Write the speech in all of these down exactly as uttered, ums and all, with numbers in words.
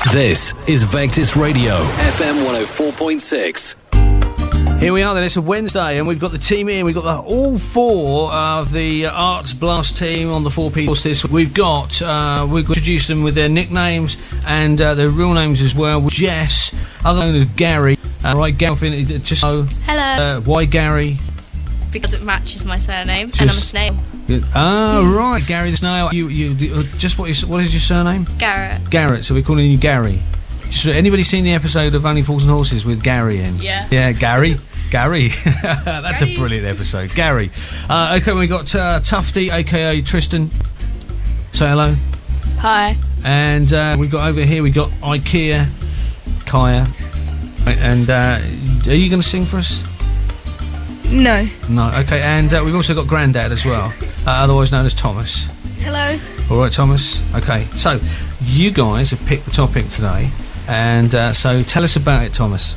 This is Vectis Radio, F M one oh four point six. Here we are then, it's a Wednesday and we've got the team in, we've got the, all four of the Arts Blast team on the four people. We've got, uh, we've introduced them with their nicknames and uh, their real names as well. Jess, other known as Gary. Uh, right, Gary, just so. Hello. Uh, why Gary? Because it matches my surname just, and I'm a snail. Ah, mm. right, Gary the Snail. You, you, just what is, what is your surname? Garrett. Garrett, so we're calling you Gary. Just, anybody seen the episode of Only Fools and Horses with Gary in? Yeah. Yeah, Gary. Gary. That's Gary. A brilliant episode. Gary. Uh, okay, we got uh, Tufty, a k a. Tristan. Say hello. Hi. And uh, we've got over here, we got IKEA, Kaya. And uh, are you going to sing for us? No. No, okay, and uh, we've also got Grandad as well, uh, otherwise known as Thomas. Hello. All right, Thomas. Okay, so you guys have picked the topic today, and uh, so tell us about it, Thomas.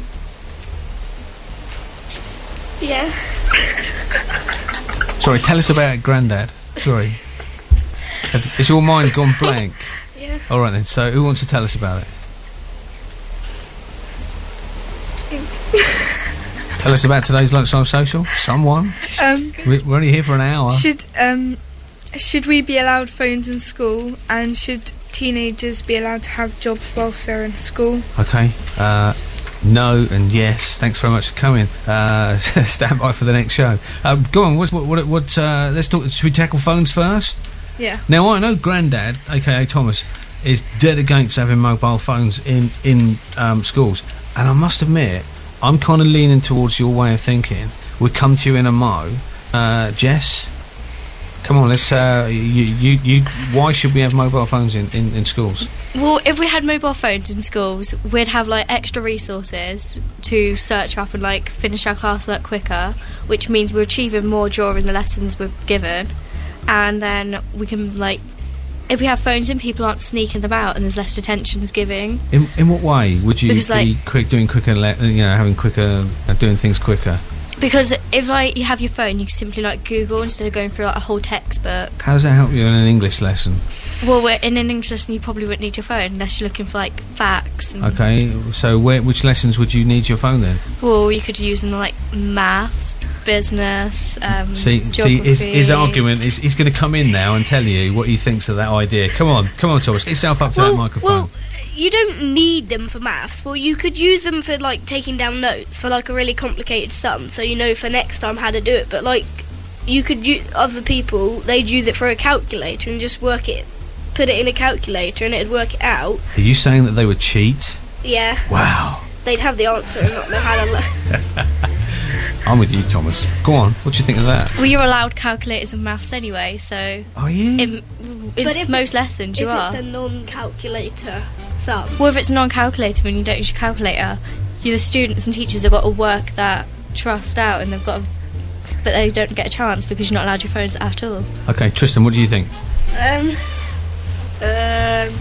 Yeah. Sorry, tell us about it, Grandad. Sorry. Has your mind gone blank? Yeah. All right then, so who wants to tell us about it? Tell us about today's Lunchtime Social. Someone. Um, We're only here for an hour. Should um, should we be allowed phones in school, and should teenagers be allowed to have jobs whilst they're in school? Okay. Uh, no and yes. Thanks very much for coming. Uh, stand by for the next show. Um, go on. What? What? What? what uh, let's talk. Should we tackle phones first? Yeah. Now I know Grandad, aka Thomas, is dead against having mobile phones in in um, schools, and I must admit, I'm kind of leaning towards your way of thinking. We'll come to you in a mo. Uh, Jess, come on, let's. Uh, you, you, you. Why should we have mobile phones in, in, in schools? Well, if we had mobile phones in schools, we'd have like extra resources to search up and like finish our classwork quicker, which means we're achieving more during the lessons we're given, and then we can like. If we have phones in, people aren't sneaking them out, and there's less detentions giving. In in what way would you Because, be like, quick doing quicker? Le- you know, having quicker, uh, doing things quicker. Because if like you have your phone, you can simply like Google instead of going through like a whole textbook. How does that help you in an English lesson? Well, we're in an English lesson, you probably wouldn't need your phone unless you're looking for like facts. And Okay, so where, which lessons would you need your phone then? Well, you could use them like maths, business, um, See, see, his, his argument is he's going to come in now and tell you what he thinks of that idea. Come on, come on, Thomas, get yourself up to well, that microphone. Well, you don't need them for maths. Well, you could use them for like taking down notes for like a really complicated sum, so you know for next time how to do it. But like, you could use other people. They'd use it for a calculator and just work it, put it in a calculator, and it'd work it out. Are you saying that they would cheat? Yeah. Wow. They'd have the answer and not know how to learn. I'm with you, Thomas. Go on, what do you think of that? Well, you're allowed calculators and maths anyway, so. Are you? In, in But if most it's- lessons, you if are. it's a non-calculator sum. Well, if it's non-calculator when you don't use your calculator, you the students and teachers have got to work that trust out, and they've got to, but they don't get a chance because you're not allowed your phones at all. Okay, Tristan, what do you think? Um, um,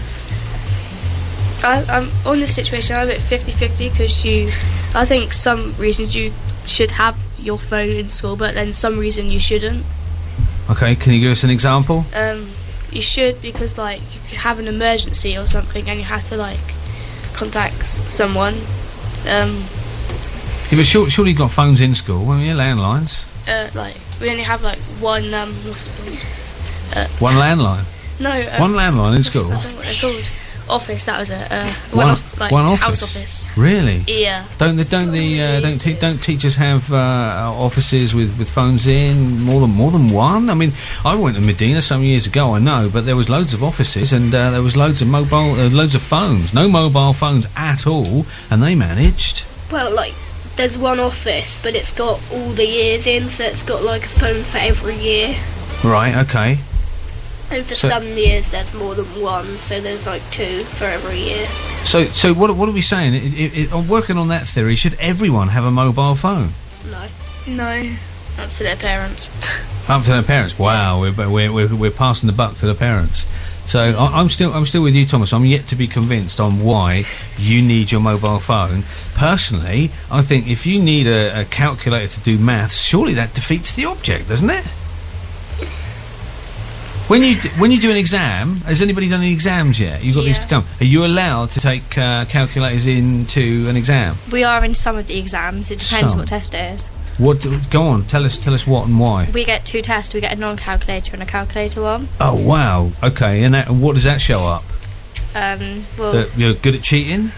I, I'm on this situation. I'm a bit fifty-fifty because you, I think some reasons you should have your phone in school, but then some reason you shouldn't. Okay, can you give us an example? Um, you should because like you could have an emergency or something, and you have to like contact s- someone. Um, Yeah, but sure, surely you've got phones in school, haven't you? Landlines. uh, like we only have like one. Um, what's it called? Uh, One landline. no, um, One landline in what's- school. I don't know what they're called. Office. That was it. Uh, One- one, off, like one house office? office. Really? Yeah. Don't the don't the uh, don't te- don't teachers have uh, offices with, with phones in more than more than one? I mean, I went to Medina some years ago, I know, but there was loads of offices and uh, there was loads of mobile, uh, loads of phones, no mobile phones at all, and they managed. Well, like, there's one office, but it's got all the years in, so it's got like a phone for every year. Right? Okay. And for So- some years, there's more than one, so there's like two for every year. So so what what are we saying? It, it, it, I'm working on that theory. Should everyone have a mobile phone? No. No. Up to their parents. Up to their parents. Wow, we're we're we're, we're passing the buck to the parents. So I, I'm still I'm still with you, Thomas. I'm yet to be convinced on why you need your mobile phone. Personally, I think if you need a, a calculator to do maths, surely that defeats the object, doesn't it? When you d- when you do an exam, has anybody done any exams yet? You've got these Yeah. to come. Are you allowed to take uh, calculators into an exam? We are in some of the exams. It depends Some. what test it is. What? Do, go on, tell us tell us what and why. We get two tests. We get a non-calculator and a calculator one. Oh wow, okay, and that, what does that show up? Um, well, That you're good at cheating?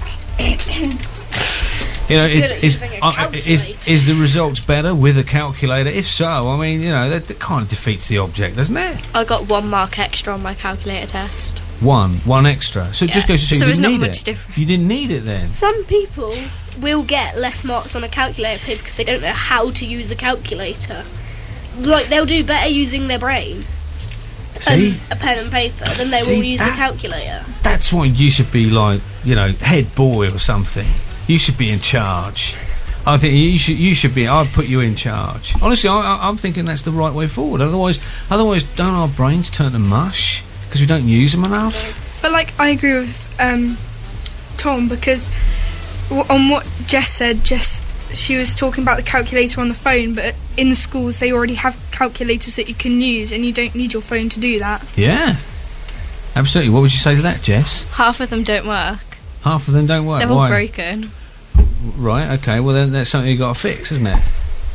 You know, Good it, at is, using a uh, is calculator. is the results better with a calculator? If so, I mean, you know, that, that kind of defeats the object, doesn't it? I got one mark extra on my calculator test. One, one extra. So it just Yeah. goes to show So you it's didn't not need much it. different. You didn't need it then. Some people will get less marks on a calculator pin because they don't know how to use a calculator. Like, they'll do better using their brain See, and a pen and paper than they See, will use that- a calculator. that's why you should be like, you know, head boy or something. You should be in charge. I think you should. You should be. I'd put you in charge. Honestly, I, I, I'm thinking that's the right way forward. Otherwise, otherwise, don't our brains turn to mush because we don't use them enough? But like, I agree with um, Tom because w- on what Jess said, Jess she was talking about the calculator on the phone, but in the schools they already have calculators that you can use, and you don't need your phone to do that. Yeah, absolutely. What would you say to that, Jess? Half of them don't work. Half of them don't work. They're all Why? broken. Right. Okay. Well, then that's something you got to fix, isn't it?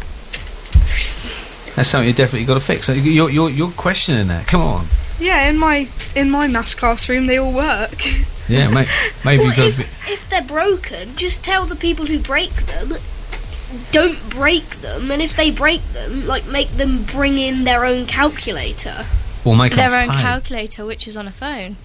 That's something you definitely got to fix. You're you're you're questioning that. Come on. Yeah, in my in my maths classroom they all work. Yeah, may, maybe Well, you've got to if, be. if they're broken, just tell the people who break them, don't break them, and if they break them, like, make them bring in their own calculator. Or make Their them own pay. calculator, which is on a phone.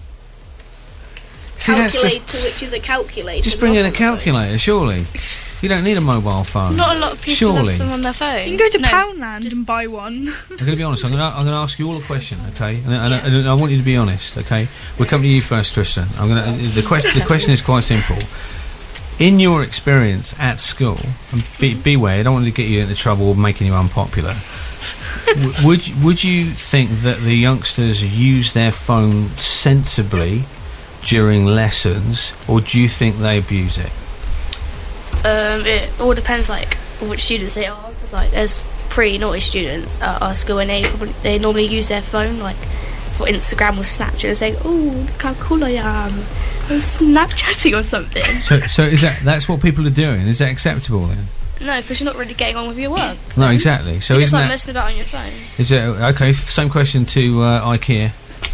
See, that's calculator, just which is a calculator. just bring not in a on the phone. calculator. Surely, you don't need a mobile phone. Not a lot of people Surely. have them on their phone. You can go to No, Poundland just- and buy one. I'm going to be honest. I'm going to I'm going to ask you all a question, okay? And, and, and, and I want you to be honest, okay? We'll come to you first, Tristan. I'm going to. The question. The question is quite simple. In your experience at school, and be, beware, I don't want to get you into trouble or making you unpopular. w- would you- would you think that the youngsters use their phone sensibly during lessons, or do you think they abuse it? Um, it all depends, like, which students they are. Because, like, there's pretty naughty students at our school, and they probably, they normally use their phone, like, for Instagram or Snapchat, and saying, "Oh, look how cool I am. I'm Snapchatting or something." So, so is that that's what people are doing? Is that acceptable then? No, because you're not really getting on with your work. No, exactly. So you're just isn't like that messing about on your phone. is it okay? f- Same question to uh, IKEA.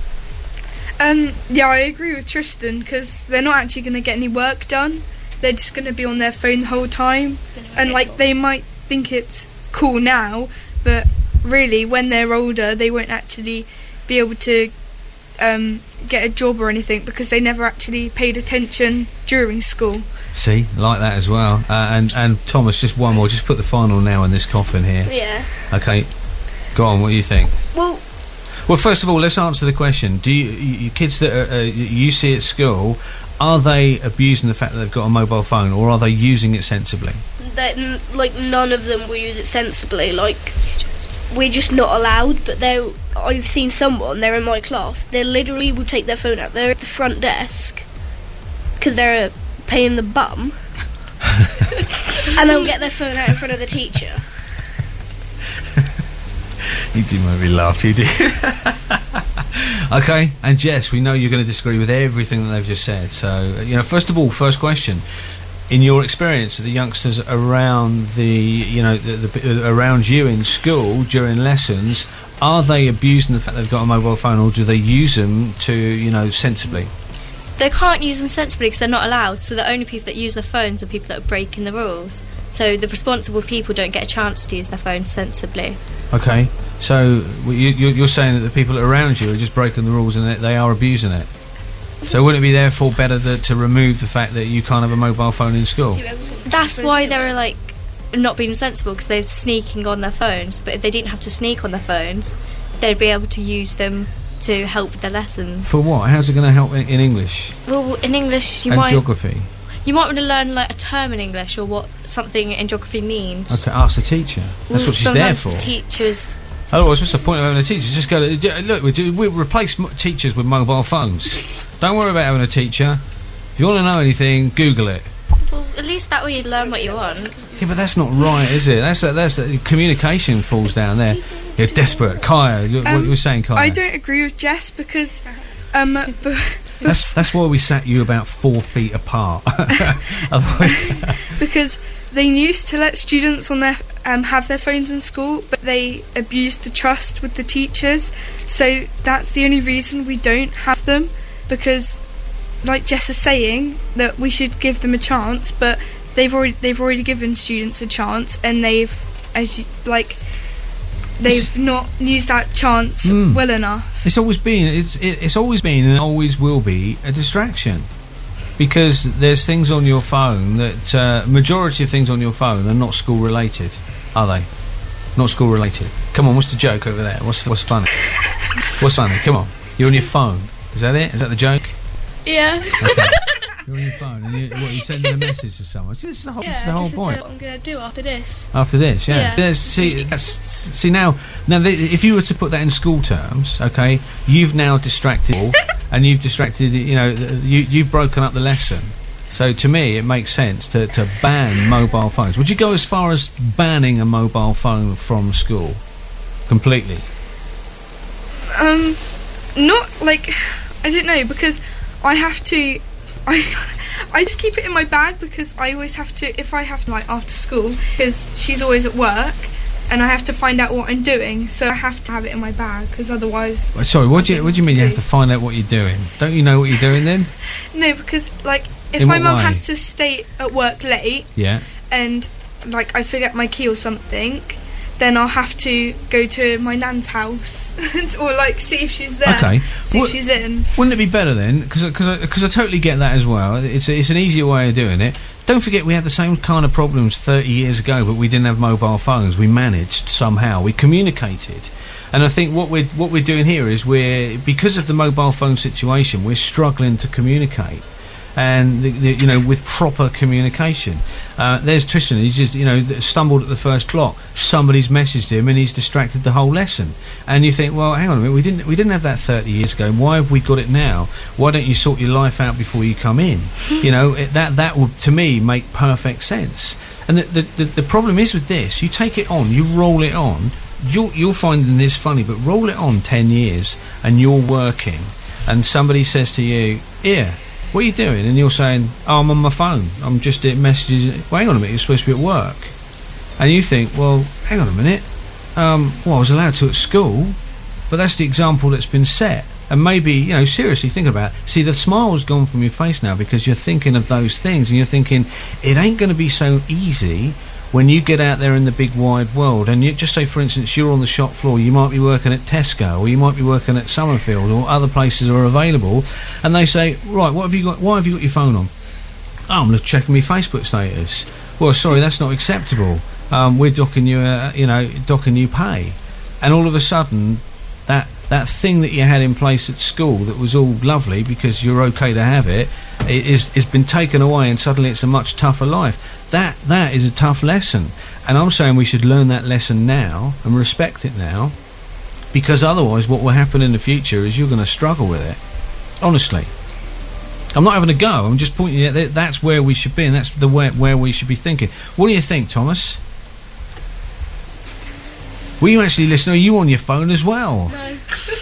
Um, yeah, I agree with Tristan because they're not actually going to get any work done. They're just going to be on their phone the whole time, and like they might think it's cool now, but really when they're older, they won't actually be able to um, get a job or anything because they never actually paid attention during school. See, like that as well. Uh, and and Thomas, just one more. Just put the final nail in this coffin here. Yeah. Okay, go on. What do you think? Well, Well, first of all, let's answer the question. Do you, you kids that are, uh, you see at school, are they abusing the fact that they've got a mobile phone, or are they using it sensibly? that n- like none of them will use it sensibly. Like, we're just not allowed. But they, I've seen someone. They're in my class. They literally will take their phone out. They're at the front desk because they're a pain in the bum, and they'll get their phone out in front of the teacher. You do make me laugh, you do. Okay, and Jess, we know you're going to disagree with everything that they've just said. So, you know, first of all, first question. In your experience of the youngsters around the, you know, the, the, around you in school during lessons, are they abusing the fact they've got a mobile phone, or do they use them to, you know, sensibly? They can't use them sensibly because they're not allowed. So the only people that use their phones are people that are breaking the rules. So the responsible people don't get a chance to use their phones sensibly. Okay, so you, you- you're saying that the people around you are just breaking the rules and that they are abusing it. So wouldn't it be therefore better that, to remove the fact that you can't have a mobile phone in school? That's why they're like not being sensible because they're sneaking on their phones. But if they didn't have to sneak on their phones, they'd be able to use them to help with their lessons. For what? How's it going to help in, in English Well, in English, you and might geography? you might want to learn like a term in English or what something in geography means. Okay, ask the teacher. That's Well, what she's there sometimes for. Teachers. Otherwise, what's the point of having a teacher? Just go to, d- look, we, do, we replace m- teachers with mobile phones. Don't worry about having a teacher. If you want to know anything, Google it. Well, at least that way you learn what you want. Yeah, but that's not right, is it? That's that's communication falls down there. You're desperate, Kaya. Um, what you were saying, Kaya? I don't agree with Jess because um, b- that's that's why we sat you about four feet apart. Because they used to let students on their um, have their phones in school, but they abused the trust with the teachers. So that's the only reason we don't have them. Because, like Jess is saying, that we should give them a chance, but they've already they've already given students a chance, and they've as you, like they've not used that chance mm. well enough. It's always been it's it, it's always been and always will be a distraction, because there's things on your phone that uh, majority of things on your phone are not school related, are they? Not school related. Come on, what's the joke over there? What's what's funny? What's funny? Come on, you're on your phone. Is that it? Is that the joke? Yeah. Okay. You're on your phone and you, what, you're sending a message to someone. This is the whole, Yeah, this is the whole just to point. tell what I'm going to do after this. After this, yeah. Yeah. There's, see, that's, see now, now th- if you were to put that in school terms, okay, you've now distracted all, and you've distracted, you know, th- you, you've broken up the lesson. So to me, it makes sense to, to ban mobile phones. Would you go as far as banning a mobile phone from school completely? Um, not like I don't know, because I have to. I I just keep it in my bag because I always have to. If I have to, like after school, because she's always at work, and I have to find out what I'm doing, so I have to have it in my bag because otherwise. Wait, sorry, what do you what do you mean you have to find out what you're doing? Don't you know what you're doing then? No, because like if In my what mum way? has to stay at work late, Yeah. and like I forget my key or something, then I'll have to go to my nan's house or like see if she's there. Okay. See What- if she's in. Wouldn't it be better then? Because because I, I totally get that as well. It's a, it's an easier way of doing it. Don't forget we had the same kind of problems thirty years ago, but we didn't have mobile phones. We managed somehow. We communicated. And I think what we're what we're doing here is we're, because of the mobile phone situation, we're struggling to communicate. And the, the, you know, with proper communication. Uh, there's Tristan. He's just, you know, th- stumbled at the first block. Somebody's messaged him, and he's distracted the whole lesson. And you think, well, hang on a minute, we didn't we didn't have that thirty years ago. Why have we got it now? Why don't you sort your life out before you come in? You know, it, that that would to me make perfect sense. And the, the the the problem is with this: you take it on, you roll it on. You'll you'll find this funny, but roll it on ten years, and you're working, and somebody says to you, "Here, what are you doing?" And you're saying, "Oh, I'm on my phone. I'm just at messages." Well, hang on a minute. You're supposed to be at work, and you think, "Well, hang on a minute. Um, well, I was allowed to at school, but that's the example that's been set." And maybe, you know, seriously think about it. See, the smile's gone from your face now because you're thinking of those things, and you're thinking it ain't going to be so easy when you get out there in the big wide world. And you just say, for instance, you're on the shop floor, you might be working at Tesco, or you might be working at Summerfield, or other places are available, and they say, right, what have you got? Why have you got your phone on? Oh, I'm just checking my Facebook status. Well, sorry, that's not acceptable. Um, we're docking you, uh, you know, docking you pay. And all of a sudden, that that thing that you had in place at school that was all lovely because you're okay to have it, it is is been taken away, and suddenly it's a much tougher life. That that is a tough lesson, and I'm saying we should learn that lesson now and respect it now, because otherwise what will happen in the future is you're going to struggle with it. Honestly, I'm not having a go, I'm just pointing out that that's where we should be, and that's the way where we should be thinking. What do you think, Thomas? Were you actually listening? Are you on your phone as well? No.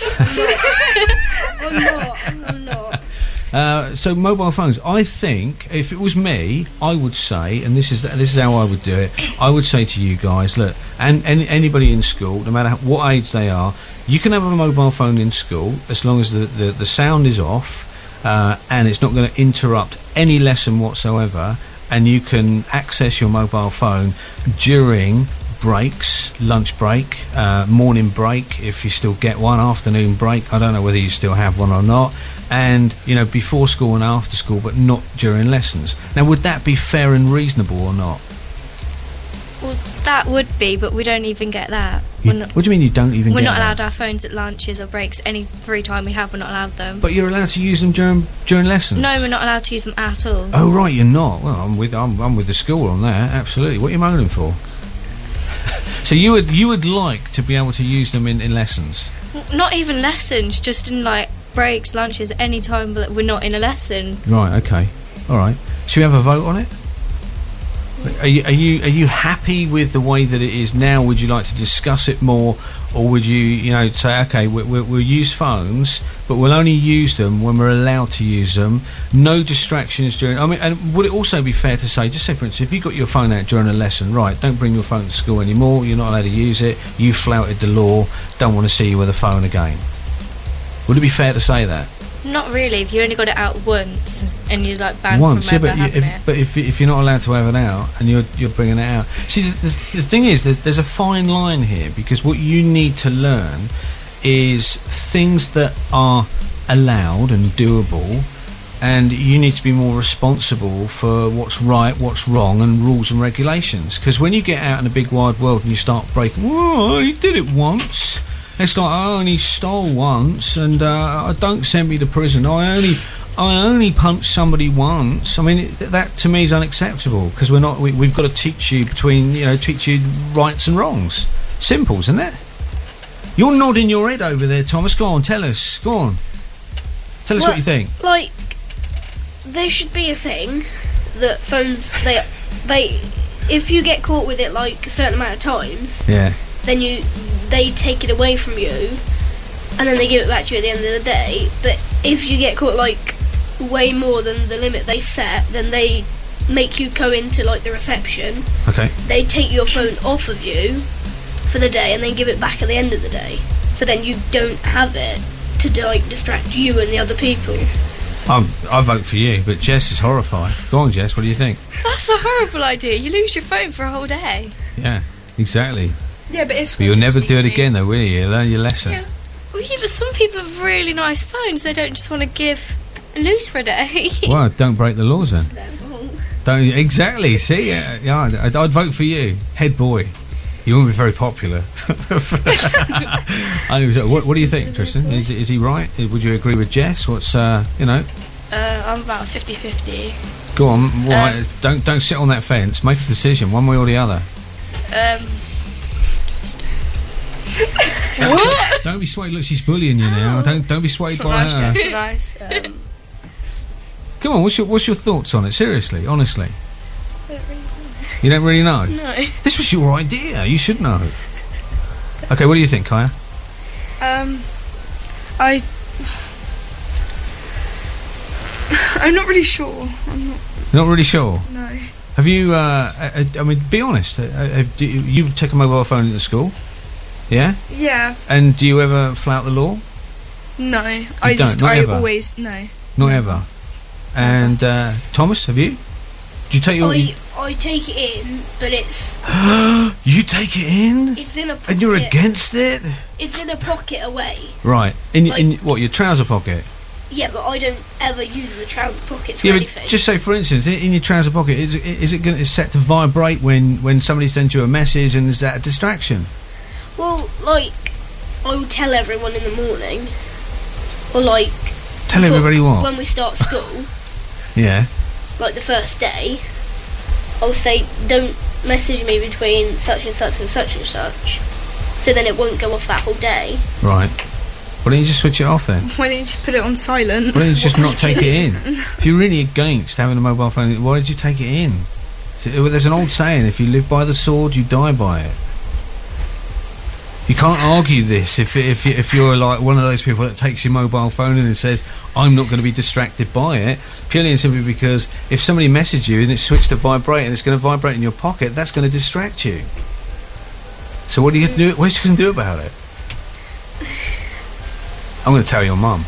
I'm not. I'm not. Uh, so mobile phones. I think if it was me, I would say, and this is this is how I would do it. I would say to you guys, look, and, and anybody in school, no matter what age they are, you can have a mobile phone in school as long as the the, the sound is off, uh, and it's not going to interrupt any lesson whatsoever, and you can access your mobile phone during breaks, lunch break, uh, morning break, if you still get one, afternoon break, I don't know whether you still have one or not, and, you know, before school and after school, but not during lessons. Now, would that be fair and reasonable or not? Well, that would be, but we don't even get that. You, We're not, what do you mean you don't even we're get not that? allowed our phones at lunches or breaks. Any free time we have, we're not allowed them. But you're allowed to use them during during lessons? No, we're not allowed to use them at all. Oh, right, you're not. Well, I'm with I'm, I'm with the school on that, absolutely. What are you moaning for? So you would you would like to be able to use them in, in lessons? N- Not even lessons, just in like breaks, lunches, any time that we're not in a lesson. Right, okay. All right. Should we have a vote on it? Are you, are you are you happy with the way that it is now? Would you like to discuss it more, or would you you know say, okay, we, we, we'll use phones, but we'll only use them when we're allowed to use them. No distractions during. I mean, and would it also be fair to say, just say for instance, if you got your phone out during a lesson, right? Don't bring your phone to school anymore. You're not allowed to use it. You flouted the law. Don't want to see you with a phone again. Would it be fair to say that? Not really. If you only got it out once and you're like banned Once, from yeah, ever but, you, having if, it. but if if you're not allowed to have it out and you're you're bringing it out, see the, the, the thing is, there's, there's a fine line here, because what you need to learn is things that are allowed and doable, and you need to be more responsible for what's right, what's wrong, and rules and regulations. Because when you get out in the big wide world and you start breaking, whoa, you did it once. It's like, I only stole once, and uh, don't send me to prison. I only, I only punched somebody once. I mean, it, that to me is unacceptable, because we're not. We, we've got to teach you between, you know, teach you rights and wrongs. Simple, isn't it? You're nodding your head over there, Thomas. Go on, tell us. Go on, tell us Well, what you think. Like, there should be a thing that phones they they if you get caught with it like a certain amount of times, Yeah. then you they take it away from you, and then they give it back to you at the end of the day. But if you get caught like way more than the limit they set, then they make you go into like the reception. Okay. They take your phone off of you for the day and then give it back at the end of the day. So then you don't have it to like distract you and the other people. I'm, I vote for you, but Jess is horrified. Go on, Jess. What do you think? That's a horrible idea. You lose your phone for a whole day. Yeah, exactly. Yeah, but it's. But you'll never do it again, though, will you? You'll learn your lesson. Yeah. Well, yeah, but some people have really nice phones. They don't just want to give and lose for a day. Well, don't break the laws then. Don't exactly. See, yeah, yeah I'd, I'd vote for you, head boy. You won't be very popular. I was, what, what do you think, Tristan? Is, is he right? Would you agree with Jess? What's uh, you know? Uh, I'm about fifty-fifty. Go on. Why? Um, don't don't sit on that fence. Make a decision, one way or the other. Um, What? Don't be swayed. Look, she's bullying you now. Don't don't be swayed it's by nice, her. it's nice. Um, Come on. What's your what's your thoughts on it? Seriously, honestly. You don't really know? no. This was your idea. You should know. Okay, what do you think, Kaya? Um, I. I'm not really sure. I'm not. Not really sure. No. Have you? Uh, uh, I mean, be honest. Uh, have, do you, you take a mobile phone into school? Yeah. Yeah. And do you ever flout the law? No. I don't, just. not I ever? always no. Not ever. And uh, Thomas, have you? Do you take your? I, I take it in, but it's You take it in, it's in a pocket. and you're against it, It's in a pocket away. right? In y- Like- in y- what, your trouser pocket? Yeah, but I don't ever use the trouser pocket for Yeah, but anything. just say, for instance, i- in your trouser pocket, is, is it going to set to vibrate when when somebody sends you a message, and is that a distraction? Well, like, I will tell everyone in the morning, or like Tell before- everybody what? when we start school, Yeah. like the first day, I'll say don't message me between such and such and such and such, so then it won't go off that whole day. Right. Why don't you just switch it off then? Why don't you just put it on silent? Why don't you just What not would take you it in? If you're really against having a mobile phone, why did you take it in? So, well, there's an old saying: if you live by the sword, you die by it. You can't argue this if if you- if you're like one of those people that takes your mobile phone in and says, "I'm not going to be distracted by it," purely and simply because if somebody messages you and it's switched to vibrate and it's going to vibrate in your pocket, that's going to distract you. So what are you going to do? What are you going to do about it? I'm going to tell your mum.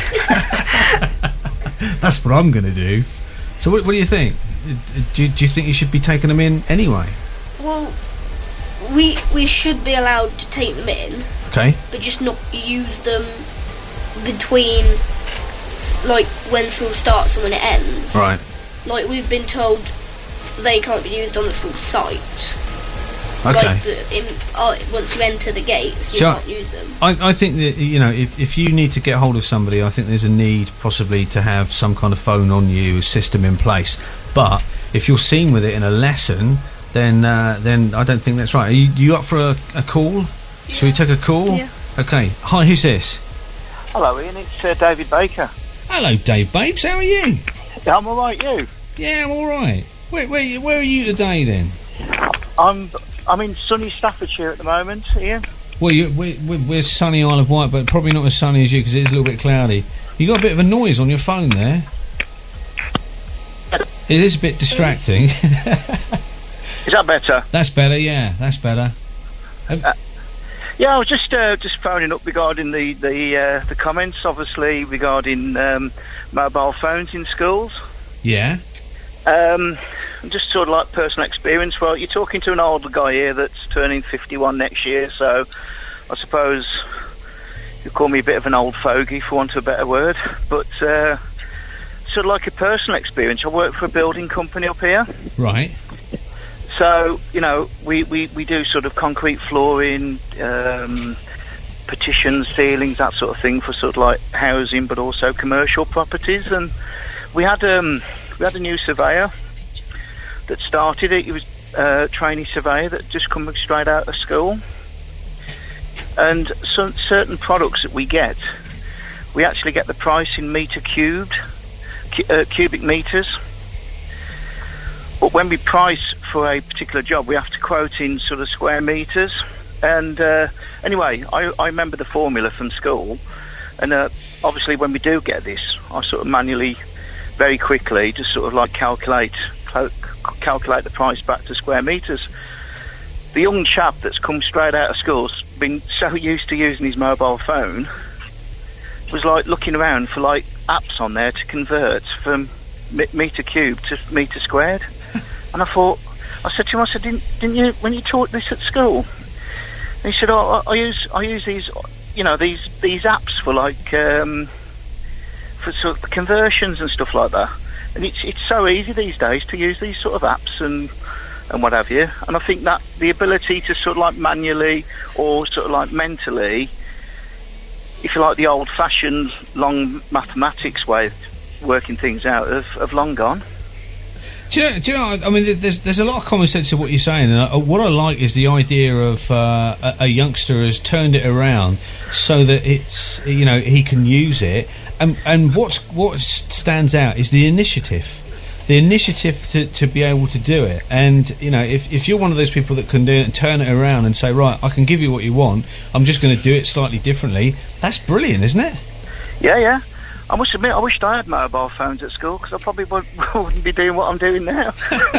That's what I'm going to do. So what, what do you think? Do you, do you think you should be taking them in anyway? Well, we we should be allowed to take them in, Okay. but just not use them between like when school starts and when it ends. Right. Like we've been told they can't be used on the school site. Okay. Like the, in, uh, once you enter the gates, you Sure. can't use them. I, I think that, you know, if, if you need to get hold of somebody, I think there's a need possibly to have some kind of phone on you, a system in place. But if you're seen with it in a lesson, then uh, then I don't think that's right. Are you, you up for a, a call? Shall we take a call? Yeah. Okay. Hi, who's this? Hello, Ian. It's uh, David Baker. Hello, Dave Babes. How are you? Yeah, I'm all right. You? Yeah, I'm all right. Where, where, where are you today then? I'm I'm in sunny Staffordshire at the moment, Ian. Well, you, we're, we're sunny Isle of Wight, but probably not as sunny as you because it is a little bit cloudy. You got a bit of a noise on your phone there. It is a bit distracting. Is that better? That's better, yeah, that's better. Uh, yeah, I was just uh, just phoning up regarding the the uh, the comments, obviously regarding um, mobile phones in schools. Yeah. Um, just sort of like personal experience. Well, you're talking to an older guy here that's turning fifty-one next year, so I suppose you call me a bit of an old fogey, for want of a better word. But uh, sort of like a personal experience. I work for a building company up here. Right. So, you know, we, we, we do sort of concrete flooring, um, partitions, ceilings, that sort of thing for sort of like housing, but also commercial properties. And we had um, we had a new surveyor that started it. He was a trainee surveyor that just come straight out of school. And some certain products that we get, we actually get the price in metre cubed, cu- uh, cubic metres. But when we price for a particular job, we have to quote in sort of square metres. And uh, anyway, I, I remember the formula from school. And uh, obviously when we do get this, I sort of manually, very quickly, just sort of like calculate cal- calculate the price back to square metres. The young chap that's come straight out of school's been so used to using his mobile phone, was like looking around for like apps on there to convert from m- metre cubed to metre squared. And I thought, I said to him, I said, didn't, didn't you, when you taught this at school? And he said, oh, I, I use, I use these, you know, these, these apps for like, um, for sort of conversions and stuff like that. And it's, it's so easy these days to use these sort of apps and, and what have you. And I think that the ability to sort of like manually or sort of like mentally, if you like the old-fashioned long mathematics way of working things out, have, have long gone. Do you know, do you know, I mean, there's there's a lot of common sense in what you're saying, and I, what I like is the idea of uh, a, a youngster has turned it around so that it's, you know, he can use it, and and what's what stands out is the initiative, the initiative to, to be able to do it, and you know, if if you're one of those people that can do it and turn it around and say, right, I can give you what you want, I'm just going to do it slightly differently. That's brilliant, isn't it? Yeah, yeah. I must admit, I wished I had mobile phones at school because I probably wouldn't, wouldn't be doing what I'm doing now.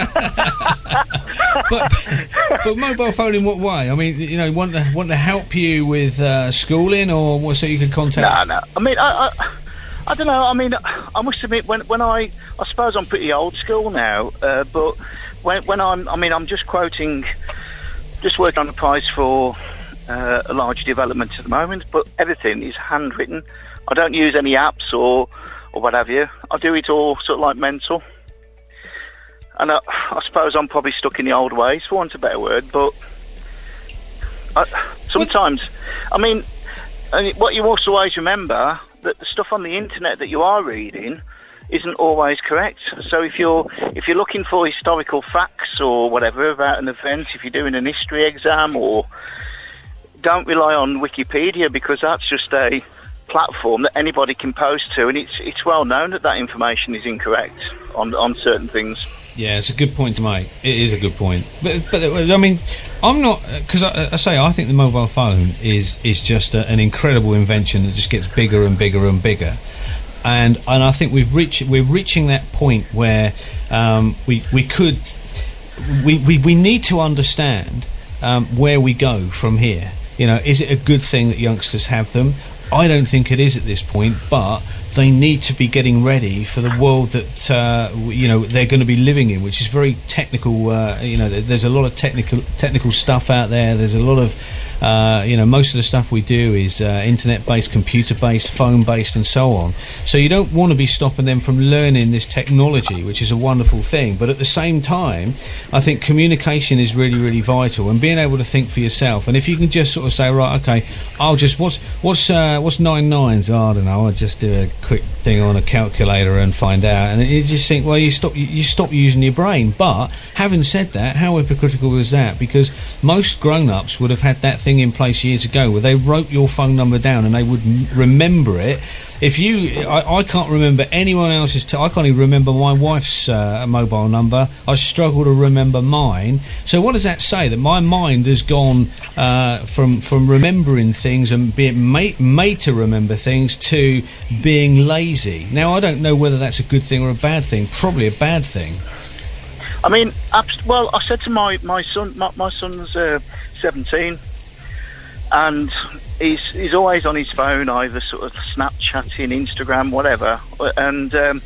but, but mobile phone in what way? I mean, you know, want to want to help you with uh, schooling, or what, so you could contact? No, no. I mean, I, I, I don't know. I mean, I must admit, when when I, I suppose I'm pretty old school now. Uh, but when when I'm, I mean, I'm just quoting, just working on the price for uh, a large development at the moment. But everything is handwritten. I don't use any apps or, or what have you. I do it all sort of like mental. And I, I suppose I'm probably stuck in the old ways, for want of a better word, but I, sometimes, I mean, and what you also always remember, that the stuff on the internet that you are reading isn't always correct. So if you're if you're looking for historical facts or whatever about an event, if you're doing an history exam, or don't rely on Wikipedia, because that's just a platform that anybody can post to, and it's it's well known that that information is incorrect on on certain things. Yeah, it's a good point to make. It is a good point, but but I mean, I'm not, because I, I say I think the mobile phone is is just a, an incredible invention that just gets bigger and bigger and bigger, and and I think we've reached we're reaching that point where um, we we could we, we we need to understand um, where we go from here. You know, is it a good thing that youngsters have them? I don't think it is at this point, but they need to be getting ready for the world that uh, you know they're going to be living in, which is very technical. Uh, you know, there's a lot of technical technical stuff out there. There's a lot of uh, you know, most of the stuff we do is uh, internet-based, computer-based, phone-based, and so on. So you don't want to be stopping them from learning this technology, which is a wonderful thing. But at the same time, I think communication is really, really vital, and being able to think for yourself. And if you can just sort of say, right, okay, I'll just what's what's uh, what's nine nines? Oh, I don't know. I'll just do a quick thing on a calculator and find out. And you just think, well, you stop you, you stop using your brain. But having said that, how hypocritical is that? Because most grown-ups would have had that thing in place years ago, where they wrote your phone number down and they would m- remember it, if you, I, I can't remember anyone else's. T- I can't even remember my wife's uh, mobile number. I struggle to remember mine. So what does that say? That my mind has gone uh, from from remembering things and being made, made to remember things to being lazy. Now I don't know whether that's a good thing or a bad thing. Probably a bad thing. I mean, abs- well, I said to my my son, my, my son's uh, seventeen, and he's he's always on his phone, either sort of Snapchatting, Instagram, whatever. And um,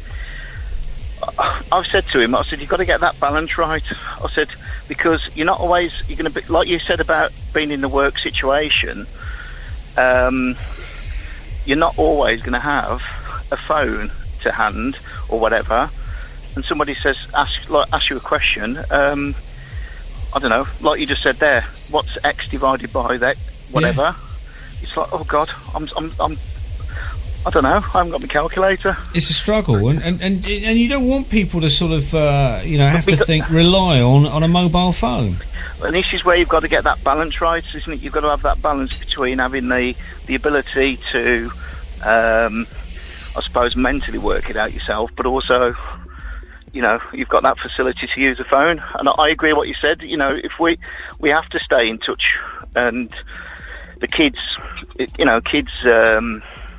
I've said to him, I said, you've got to get that balance right. I said, because you're not always, you're going to be, like you said about being in the work situation, um, you're not always going to have a phone to hand or whatever. And somebody says, ask like ask you a question, um, I don't know, like you just said there, what's X divided by that, whatever. Yeah. It's like, oh God, I'm, I'm, I'm, I don't know, I haven't got my calculator. It's a struggle, and and, and, and you don't want people to sort of, uh, you know, have to think, rely on, on a mobile phone. And this is where you've got to get that balance right, isn't it? You've got to have that balance between having the, the ability to, um, I suppose, mentally work it out yourself, but also, you know, you've got that facility to use a phone. And I agree with what you said. You know, if we we have to stay in touch, and the kids, you know, kids um,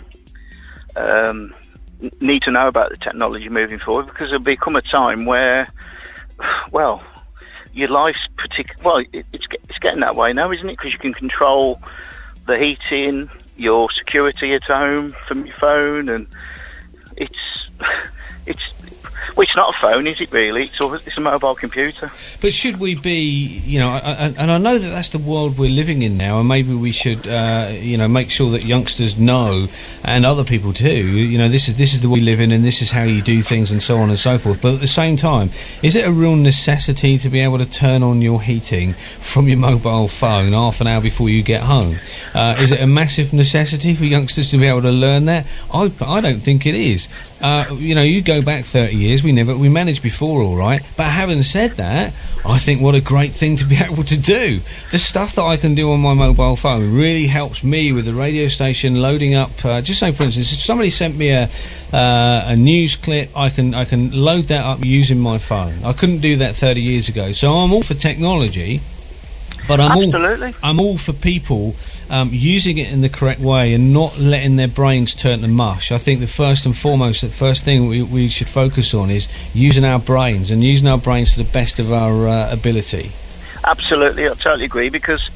um, need to know about the technology moving forward, because there'll become a time where, well, your life's particular. Well, it, it's it's getting that way now, isn't it? Because you can control the heating, your security at home from your phone, and it's it's. Well, it's not a phone, is it really? It's a, it's a mobile computer. But should we be, you know, and, and I know that that's the world we're living in now, and maybe we should, uh, you know, make sure that youngsters know, and other people too, you know, this is this is the world we live in, and this is how you do things, and so on and so forth. But at the same time, is it a real necessity to be able to turn on your heating from your mobile phone half an hour before you get home? Uh, is it a massive necessity for youngsters to be able to learn that? I, I don't think it is. Uh, you know, you go back thirty years, we never we managed before, all right. But having said that, I think what a great thing to be able to do. The stuff that I can do on my mobile phone really helps me with the radio station loading up. Uh, just say, for instance, if somebody sent me a uh, a news clip, I can I can load that up using my phone. I couldn't do that thirty years ago. So I'm all for technology. But I'm Absolutely. all I'm all for people um, using it in the correct way and not letting their brains turn to mush. I think the first and foremost, the first thing we, we should focus on is using our brains and using our brains to the best of our uh, ability. Absolutely, I totally agree, because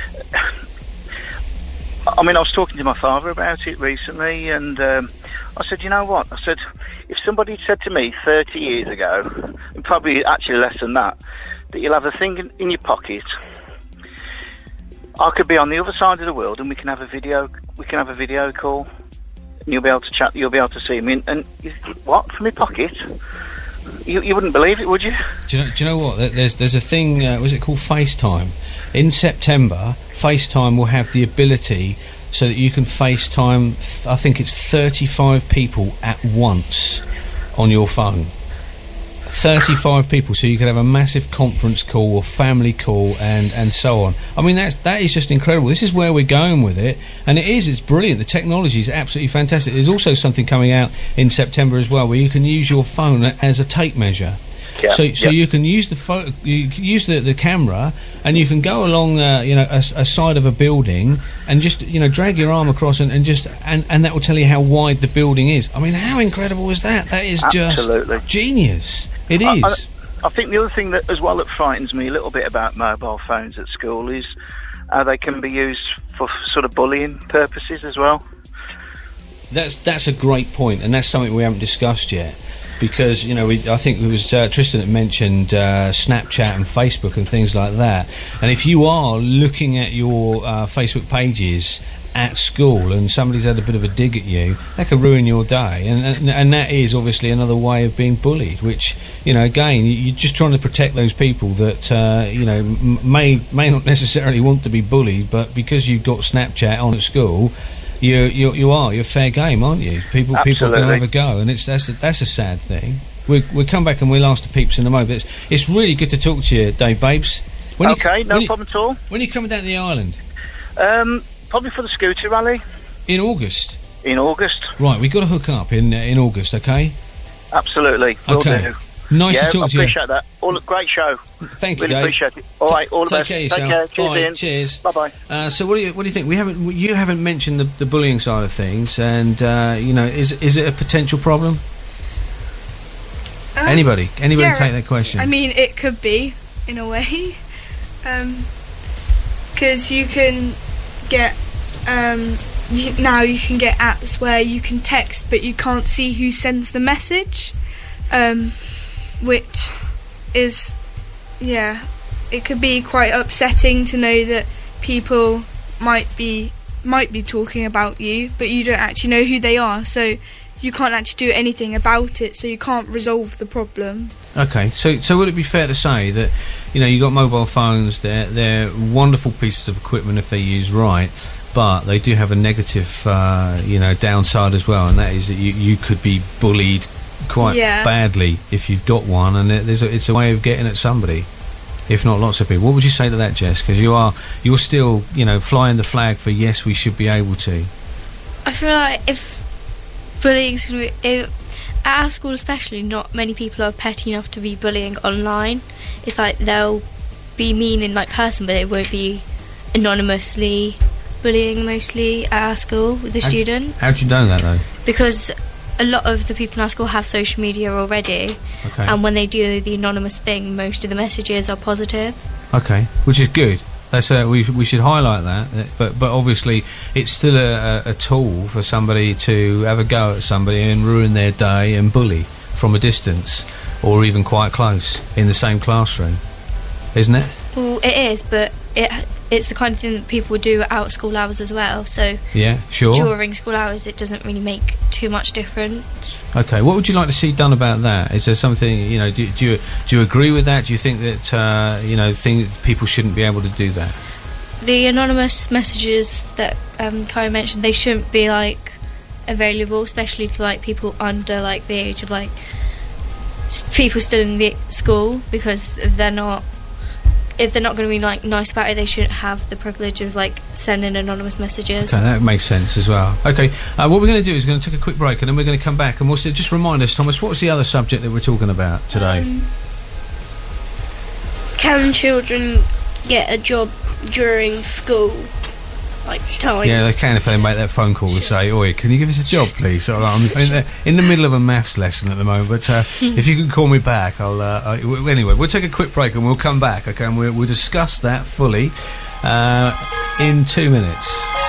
I mean, I was talking to my father about it recently, and um, I said, you know what? I said, if somebody said to me thirty years ago, and probably actually less than that, that you'll have a thing in, in your pocket, I could be on the other side of the world, and we can have a video. We can have a video call, and you'll be able to chat. You'll be able to see me. And, and you, what, from my pocket? You, you wouldn't believe it, would you? Do you know, do you know what? There's there's a thing. Uh, was it called FaceTime? In September, FaceTime will have the ability so that you can FaceTime. I think it's thirty-five people at once on your phone. thirty-five people, so you could have a massive conference call or family call, and, and so on. I mean, that's, that is just incredible. This is where we're going with it, and it is, it's brilliant. The technology is absolutely fantastic. There's also something coming out in September as well, where you can use your phone as a tape measure. Yeah, so, so yeah. you can use the photo, you can use the, the camera, and you can go along, uh, you know, a, a side of a building, and just, you know, drag your arm across, and, and just, and, and that will tell you how wide the building is. I mean, how incredible is that? That is Absolutely. just genius. It I, is. I, I think the other thing that, as well, that frightens me a little bit about mobile phones at school is how they can be used for sort of bullying purposes as well. That's that's a great point, and that's something we haven't discussed yet. Because, you know, we, I think it was uh, Tristan that mentioned uh, Snapchat and Facebook and things like that. And if you are looking at your uh, Facebook pages at school and somebody's had a bit of a dig at you, that could ruin your day. And, and and that is obviously another way of being bullied, which, you know, again, you're just trying to protect those people that, uh, you know, m- may may not necessarily want to be bullied, but because you've got Snapchat on at school, you you you are you're fair game, aren't you? People Absolutely. people can have a go, and it's that's a, that's a sad thing. We we come back and we'll ask the peeps in the moment. It's, it's really good to talk to you, Dave Babes. When okay, you, no when problem you, at all. When are you coming down to the island? Um, probably for the scooter rally. In August. in August. Right, we've got to hook up in uh, in August, okay? Absolutely. Will Okay. do. Nice yeah, to talk I to you. appreciate that. All great show. Thank you, Really Dave. appreciate it. All right, all the Take best. care of Take yourself. care. Cheers, Bye. Ian. Cheers. Bye bye. Uh, so, what do you what do you think? We haven't you haven't mentioned the, the bullying side of things, and uh, you know, is is it a potential problem? Um, anybody, anybody yeah, take that question? I mean, it could be, in a way. Because you can get... Um, you, now you can get apps where you can text, but you can't see who sends the message. Um, which is... Yeah, it could be quite upsetting to know that people might be might be talking about you, but you don't actually know who they are, so you can't actually do anything about it, so you can't resolve the problem. Okay, so so would it be fair to say that, you know, you got mobile phones, they're they're wonderful pieces of equipment if they're used right, but they do have a negative, uh, you know, downside as well, and that is that you, you could be bullied quite Yeah. badly if you've got one, and it- there's a, it's a way of getting at somebody, if not lots of people. What would you say to that, Jess? Because you are you're still, you know, flying the flag for yes, we should be able to. I feel like if bullying's gonna be, if, at our school especially, not many people are petty enough to be bullying online. It's like they'll be mean in like person, but they won't be anonymously bullying mostly at our school with the How- students. How'd you know that though? Because a lot of the people in our school have social media already, Okay. and when they do the anonymous thing, most of the messages are positive. Okay, which is good. That's uh, we we should highlight that. uh, But but obviously, it's still a, a, a tool for somebody to have a go at somebody and ruin their day and bully from a distance, or even quite close in the same classroom, isn't it? Well, it is, but it it's the kind of thing that people do out school hours as well. So Yeah, sure. during school hours, it doesn't really make too much difference. Okay, what would you like to see done about that? Is there something, you know? Do, do you do you agree with that? Do you think that uh, you know, think people shouldn't be able to do that? The anonymous messages that um, Kai mentioned, they shouldn't be like available, especially to like people under like the age of like s- people still in the school, because if they're not if they're not going to be like nice about it, they shouldn't have the privilege of like sending anonymous messages. Okay, that makes sense as well. Okay, uh, what we're going to do is we're going to take a quick break, and then we're going to come back, and we'll s- just remind us, Thomas, what was the other subject that we're talking about today? Um, can children get a job during school, like time? Yeah, they can if they make that phone call and say, "Oi, can you give us a job, please?" All right, I'm in the, in the middle of a maths lesson at the moment, but uh, if you can call me back, I'll. Uh, I, w- anyway, we'll take a quick break and we'll come back. Okay, and we'll, we'll discuss that fully uh, in two minutes.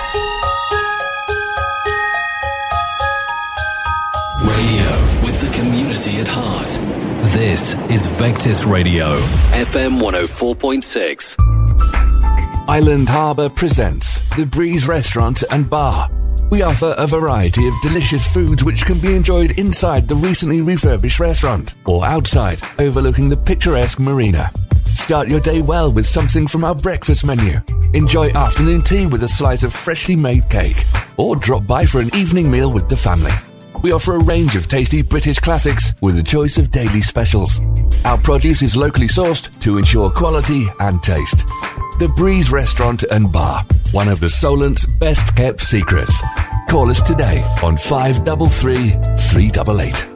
Radio with the community at heart. This is Vectis Radio, F M one oh four point six. Island Harbour presents The Breeze Restaurant and Bar. We offer a variety of delicious foods which can be enjoyed inside the recently refurbished restaurant or outside, overlooking the picturesque marina. Start your day well with something from our breakfast menu. Enjoy afternoon tea with a slice of freshly made cake, or drop by for an evening meal with the family. We offer a range of tasty British classics with a choice of daily specials. Our produce is locally sourced to ensure quality and taste. The Breeze Restaurant and Bar, one of the Solent's best kept secrets. Call us today on five three three, three eight eight.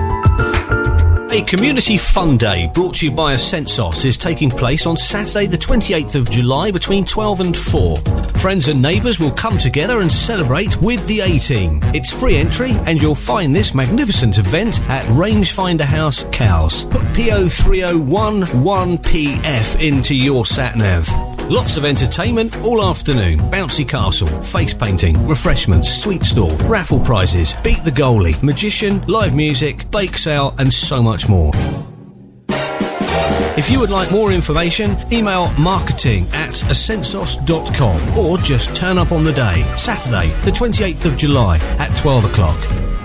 A community fun day brought to you by Ascensos is taking place on Saturday the twenty-eighth of July between twelve and four. Friends and neighbours will come together and celebrate with the A-Team. It's free entry and you'll find this magnificent event at Rangefinder House, Cowes. Put P O three oh one one P F into your sat-nav. Lots of entertainment all afternoon. Bouncy castle, face painting, refreshments, sweet stall, raffle prizes, beat the goalie, magician, live music, bake sale and so much more. If you would like more information, email marketing at ascensos dot com or just turn up on the day, Saturday the twenty-eighth of July at twelve o'clock.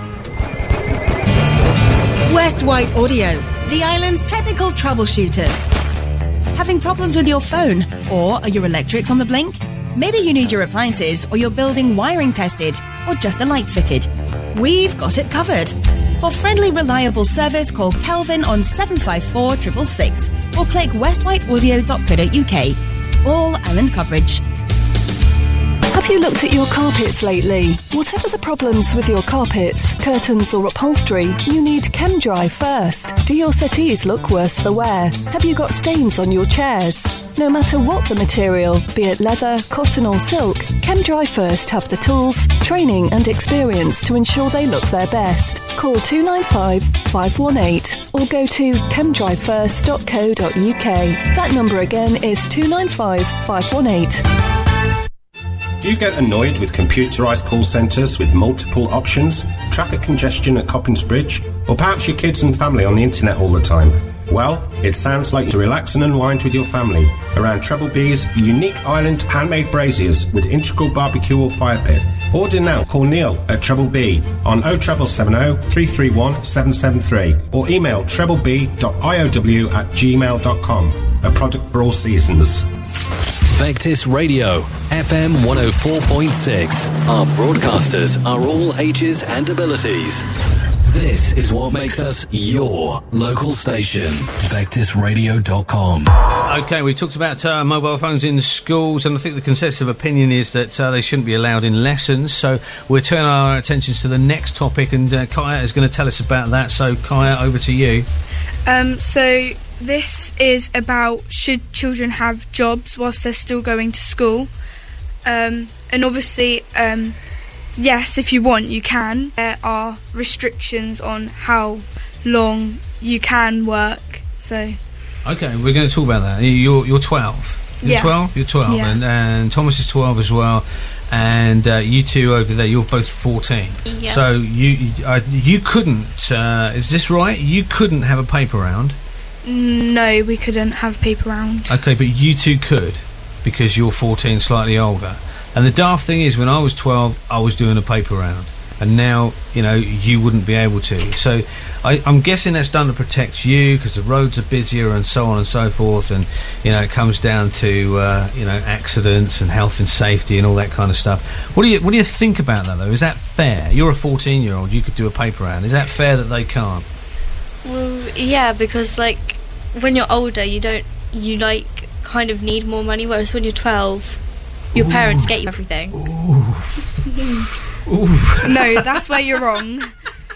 West White Audio, the island's technical troubleshooters. Having problems with your phone? Or are your electrics on the blink? Maybe you need your appliances or your building wiring tested or just a light fitted. We've got it covered. For friendly, reliable service, call Kelvin on seven five four six six six or click west white audio dot co dot uk. All island coverage. A Have you looked at your carpets lately? Whatever the problems with your carpets, curtains or upholstery, you need ChemDry first. Do your settees look worse for wear? Have you got stains on your chairs? No matter what the material, be it leather, cotton or silk, ChemDry First have the tools, training and experience to ensure they look their best. Call two nine five, five one eight or go to chem dry first dot co dot uk. That number again is two nine five, five one eight. Do you get annoyed with computerised call centres with multiple options, traffic congestion at Coppins Bridge, or perhaps your kids and family on the internet all the time? Well, it sounds like to relax and unwind with your family around Treble B's unique island handmade braziers with integral barbecue or fire pit. Order now. Call Neil at Treble B on oh seven seven oh, three three one, seven seven three or email trebleb dot I O W at gmail dot com. A product for all seasons. Vectis Radio, F M one oh four point six. Our broadcasters are all ages and abilities. This is what makes us your local station. Vectis radio dot com. Okay, we talked about uh, mobile phones in schools, and I think the consensus of opinion is that uh, they shouldn't be allowed in lessons. So we'll turn our attentions to the next topic, and uh, Kaya is going to tell us about that. So, Kaya, over to you. Um, so this is about should children have jobs whilst they're still going to school? Um, and obviously... Um, Yes, if you want, you can. There are restrictions on how long you can work. So, okay, we're going to talk about that. You're you're twelve. You're yeah. twelve. You're twelve, yeah. and, and Thomas is twelve as well. And uh, you two over there, you're both fourteen. Yeah. So you you, uh, you couldn't. Uh, is this right? You couldn't have a paper round. No, we couldn't have a paper round. Okay, but you two could because you're fourteen, slightly older. And the daft thing is, when I was twelve, I was doing a paper round, and now, you know, you wouldn't be able to. So I, I'm guessing that's done to protect you, because the roads are busier and so on and so forth, and, you know, it comes down to, uh, you know, accidents and health and safety and all that kind of stuff. What do you What do you think about that, though? Is that fair? You're a fourteen-year-old, you could do a paper round. Is that fair that they can't? Well, yeah, because, like, when you're older, you don't, you, like, kind of need more money, whereas when you're twelve... Your Ooh. Parents get you everything. Ooh. Ooh. No, that's where you're wrong.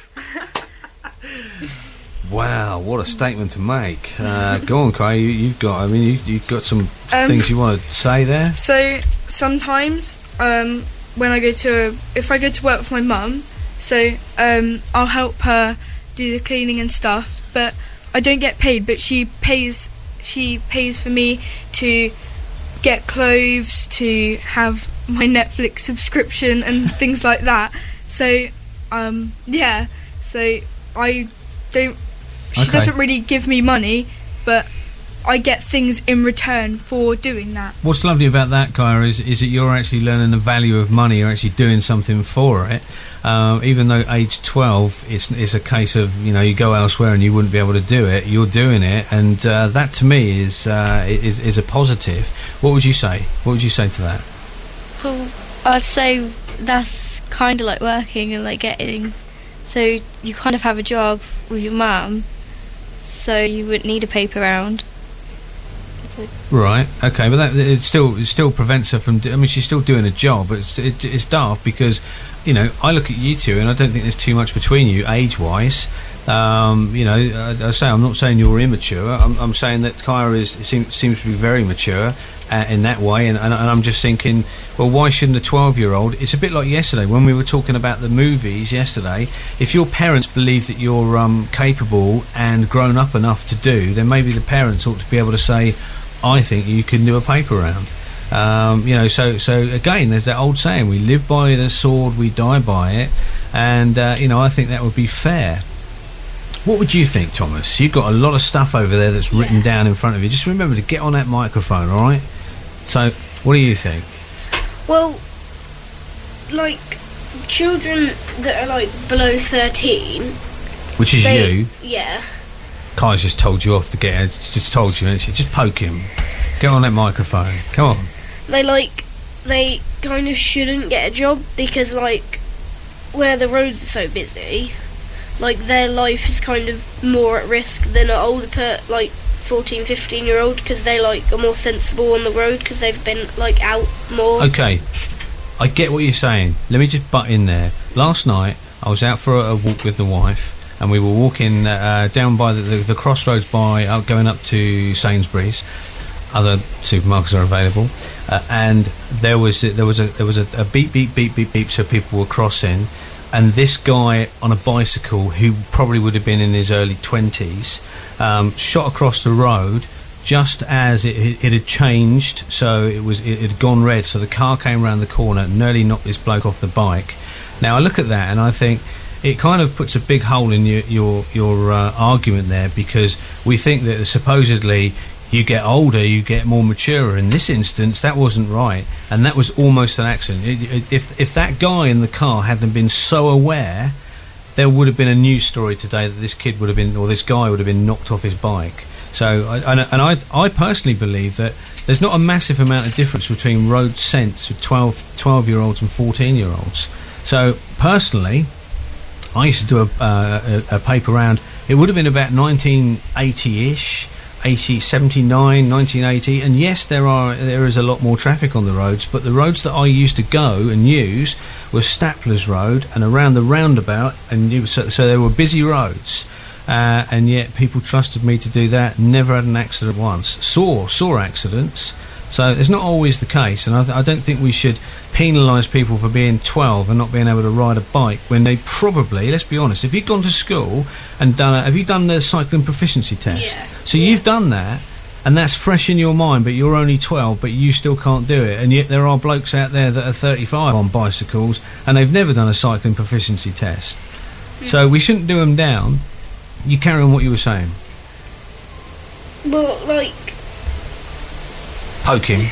Wow, what a statement to make. Uh, go on, Kai. You, you've got. I mean, you, you've got some um, things you want to say there. So sometimes, um, when I go to, if I go to work with my mum, so um, I'll help her do the cleaning and stuff. But I don't get paid. But she pays. She pays for me to get clothes, to have my Netflix subscription and things like that. So, um, yeah. So I don't. She okay. doesn't really give me money, but I get things in return for doing that. What's lovely about that, Kaya, is, is that you're actually learning the value of money. You're actually doing something for it. Um, even though age twelve, it's, it's a case of, you know, you go elsewhere and you wouldn't be able to do it. You're doing it, and uh, that to me is, uh, is is a positive. What would you say? What would you say to that? Well, I'd say that's kind of like working and like getting. So you kind of have a job with your mum, so you wouldn't need a paper round. Right. Okay, but that it still it still prevents her from. I mean, she's still doing a job, but it's it, it's daft because, you know, I look at you two and I don't think there's too much between you age-wise. Um, you know, I, I say I'm not saying you're immature. I'm, I'm saying that Kaya is seems seems to be very mature uh, in that way, and, and, and I'm just thinking, well, why shouldn't a twelve-year-old? It's a bit like yesterday when we were talking about the movies yesterday. If your parents believe that you're um, capable and grown up enough to do, then maybe the parents ought to be able to say, I think you can do a paper round. Um, you know, so so again, there's that old saying: we live by the sword, we die by it. And uh, you know, I think that would be fair. What would you think, Thomas? You've got a lot of stuff over there that's yeah. written down in front of you. Just remember to get on that microphone, all right? So, what do you think? Well, like children that are like below thirteen, which is they, you, yeah. Kai's just told you off to get. Just told you, and she just poke him. Get on that microphone. Come on. They like they kind of shouldn't get a job because like where the roads are so busy, like their life is kind of more at risk than an older per like fourteen, fifteen year old because they like are more sensible on the road because they've been like out more. Okay. I get what you're saying. Let me just butt in there. Last night, I was out for a, a walk with the wife, and we were walking uh, down by the, the, the crossroads by uh, going up to Sainsbury's. Other supermarkets are available, uh, and there was there was a there was a, a beep beep beep beep beep. So people were crossing, and this guy on a bicycle, who probably would have been in his early twenties, um, shot across the road just as it, it, it had changed. So it was it, it had gone red. So the car came around the corner and nearly knocked this bloke off the bike. Now I look at that and I think it kind of puts a big hole in your your, your uh, argument there, because we think that supposedly you get older, you get more mature. In this instance, that wasn't right, and that was almost an accident. It, it, if if that guy in the car hadn't been so aware, there would have been a news story today that this kid would have been, or this guy would have been knocked off his bike. So, I, and, and I, I personally believe that there's not a massive amount of difference between road sense with twelve, twelve-year-olds and fourteen-year-olds. So, personally, I used to do a, uh, a, a paper round. It would have been about nineteen eighty-ish. eighty, seventy-nine, nineteen eighty, and yes, there are there is a lot more traffic on the roads, but the roads that I used to go and use was Stapler's Road and around the roundabout, and you, so, so there were busy roads, uh, and yet people trusted me to do that. Never had an accident once. Saw saw accidents, so it's not always the case, and I, th- I don't think we should penalise people for being twelve and not being able to ride a bike when they probably, let's be honest, if you've gone to school and done a, have you done the cycling proficiency test? Yeah. So yeah. You've done that, and that's fresh in your mind, but you're only twelve, but you still can't do it, and yet there are blokes out there that are thirty-five on bicycles and they've never done a cycling proficiency test. Mm. So we shouldn't do them down. You carry on what you were saying. Well, like... Poke him.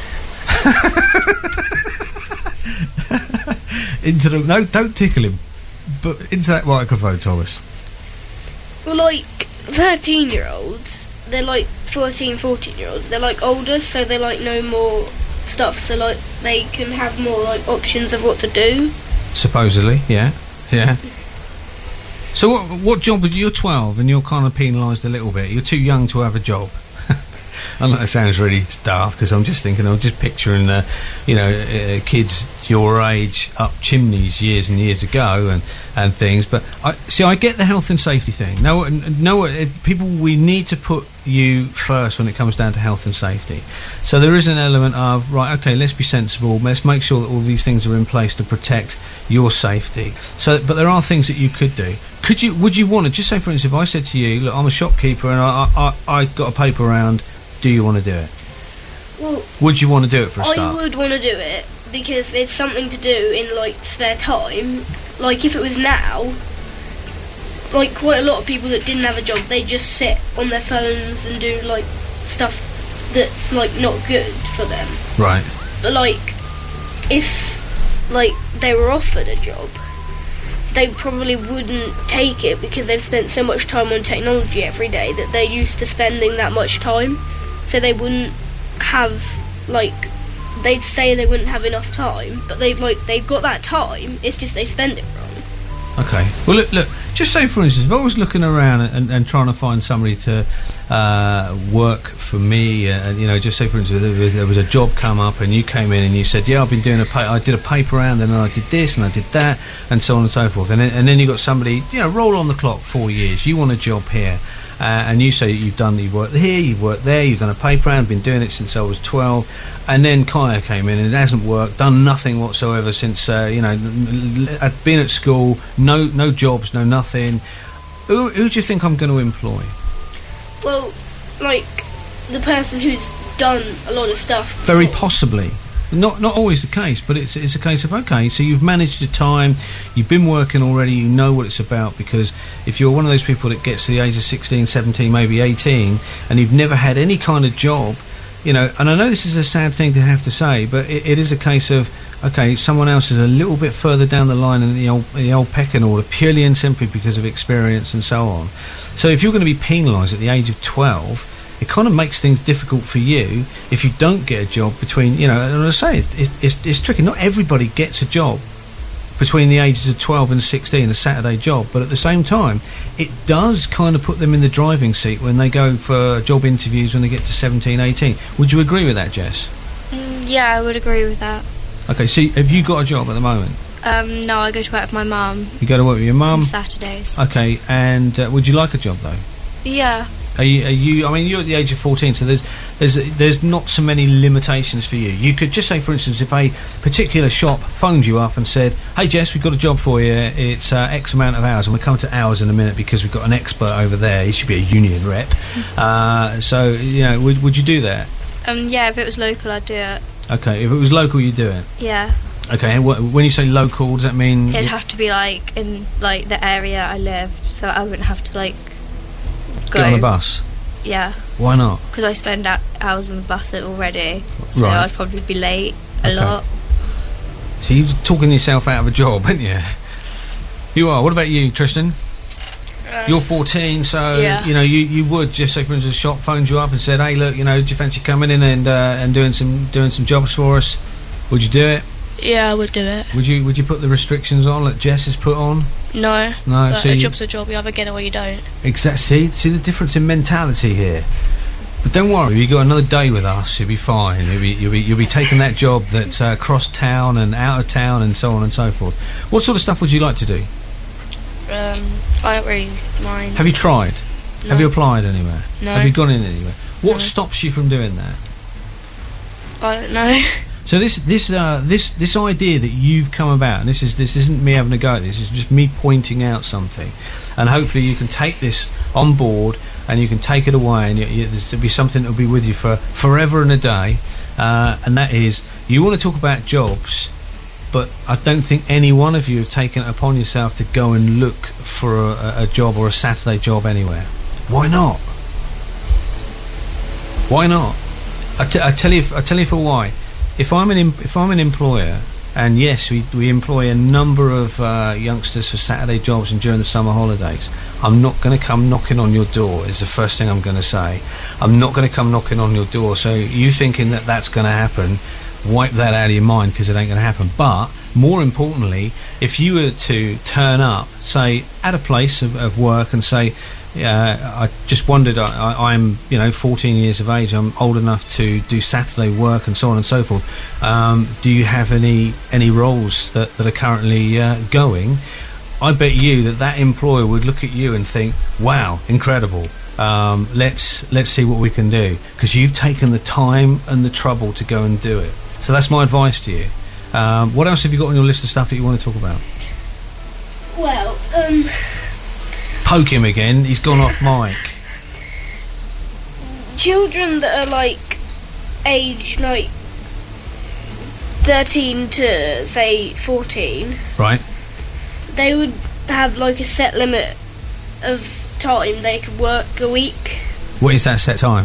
Into the no, don't tickle him, but into that microphone, Thomas. Well, like thirteen-year-olds, they're like fourteen, fourteen-year-olds. They're like older, so they like know more stuff. So like they can have more like options of what to do. Supposedly, yeah, yeah. So what? What job would you? You're twelve, and you're kind of penalised a little bit. You're too young to have a job. I know that sounds really daft, because I'm just thinking, I'm just picturing, uh, you know, uh, kids your age up chimneys years and years ago and, and things. But I see, I get the health and safety thing. No, no, uh, people, we need to put you first when it comes down to health and safety. So there is an element of, right, okay, let's be sensible. Let's make sure that all these things are in place to protect your safety. So, but there are things that you could do. Could you? Would you want to? Just say, for instance, if I said to you, look, I'm a shopkeeper and I, I, I got a paper round. Do you want to do it? Well, would you want to do it for a start? I would want to do it because it's something to do in like spare time. Like if it was now, like quite a lot of people that didn't have a job, they just sit on their phones and do like stuff that's like not good for them. Right. But like if like they were offered a job, they probably wouldn't take it because they've spent so much time on technology every day that they're used to spending that much time. So they wouldn't have, like, they'd say they wouldn't have enough time, but they've, like, they've got that time, it's just they spend it wrong. Okay. Well, look, look just say, for instance, if I was looking around and, and trying to find somebody to uh, work for me, and, uh, you know, just say, for instance, there was, there was a job come up and you came in and you said, yeah, I've been doing a pa- I did a paper round and then I did this and I did that and so on and so forth. And then, and then you got somebody, you know, roll on the clock four years, you want a job here. Uh, and you say you've done, you've worked here, you've worked there, you've done a paper round, been doing it since I was twelve, and then Kaya came in and it hasn't worked, done nothing whatsoever since, uh, you know, I'd been at school, no no jobs, no nothing. Who, who do you think I'm going to employ? Well, like, the person who's done a lot of stuff. Very possibly. Not not always the case, but it's it's a case of, okay, so you've managed your time, you've been working already, you know what it's about, because if you're one of those people that gets to the age of sixteen, seventeen, maybe eighteen, and you've never had any kind of job, you know, and I know this is a sad thing to have to say, but it, it is a case of, okay, someone else is a little bit further down the line in the old, the old pecking order, purely and simply because of experience and so on. So if you're going to be penalised at the age of twelve, it kind of makes things difficult for you if you don't get a job between, you know, and I say, it's, it's, it's tricky. Not everybody gets a job between the ages of twelve and sixteen, a Saturday job, but at the same time, it does kind of put them in the driving seat when they go for job interviews when they get to seventeen, eighteen. Would you agree with that, Jess? Mm, yeah, I would agree with that. Okay, so have you got a job at the moment? Um, no, I go to work with my mum. You go to work with your mum? On Saturdays. Okay, and uh, would you like a job though? Yeah. Are you, are you? I mean, you're at the age of fourteen, so there's there's there's not so many limitations for you. You could just say, for instance, if a particular shop phoned you up and said, "Hey, Jess, we've got a job for you. It's uh, X amount of hours," and we'll come to hours in a minute because we've got an expert over there. He should be a union rep. uh, so, you know, would would you do that? Um, yeah, if it was local, I'd do it. Okay, if it was local, you'd do it. Yeah. Okay, and wh- when you say local, does that mean it'd have to be like in like the area I lived, so I wouldn't have to like go get on a bus? Yeah. Why not? Because I spend a- hours on the bus already, so Right. I'd probably be late a Okay. lot. So you're talking yourself out of a job, aren't you? You are. What about you, Tristan? Um, You're fourteen, so yeah. you know you, you would just say, for instance, a shop phoned you up and said, "Hey, look, you know, do you fancy coming in and uh, and doing some doing some jobs for us?" Would you do it? Yeah, I would do it. Would you Would you put the restrictions on that Jess has put on? No. No. But so a you- job's a job. You either get it or you don't. Exactly. See, see the difference in mentality here. But don't worry, you got another day with us. You'll be fine. You'll be you'll be, you'll be taking that job that's uh, across town and out of town and so on and so forth. What sort of stuff would you like to do? Um, I don't really mind. Have you tried? No. Have you applied anywhere? No. Have you gone in anywhere? What No. stops you from doing that? I don't know. So this this uh, this this idea that you've come about, and this is this isn't me having a go at this. It's just me pointing out something, and hopefully you can take this on board and you can take it away, and you, you, there'll be something that'll be with you for forever and a day. Uh, and that is, you want to talk about jobs, but I don't think any one of you have taken it upon yourself to go and look for a, a job or a Saturday job anywhere. Why not? Why not? I, t- I tell you, I tell you for why. If I'm an em- if I'm an employer, and yes, we we employ a number of uh, youngsters for Saturday jobs and during the summer holidays, I'm not going to come knocking on your door. Is the first thing I'm going to say. I'm not going to come knocking on your door. So you thinking that that's going to happen, wipe that out of your mind, because it ain't going to happen. But more importantly, if you were to turn up, say at a place of, of work, and say, Uh, I just wondered, I, I, I'm, you know, fourteen years of age, I'm old enough to do Saturday work and so on and so forth. Um, do you have any any roles that, that are currently uh, going? I bet you that that employer would look at you and think, wow, incredible. Um, let's let's see what we can do, because you've taken the time and the trouble to go and do it. So that's my advice to you. Um, what else have you got on your list of stuff that you want to talk about? Well, um... Poke him again, he's gone off mic. children that are like age like thirteen to say fourteen, Right. they would have like a set limit of time they could work a week. What is that set time?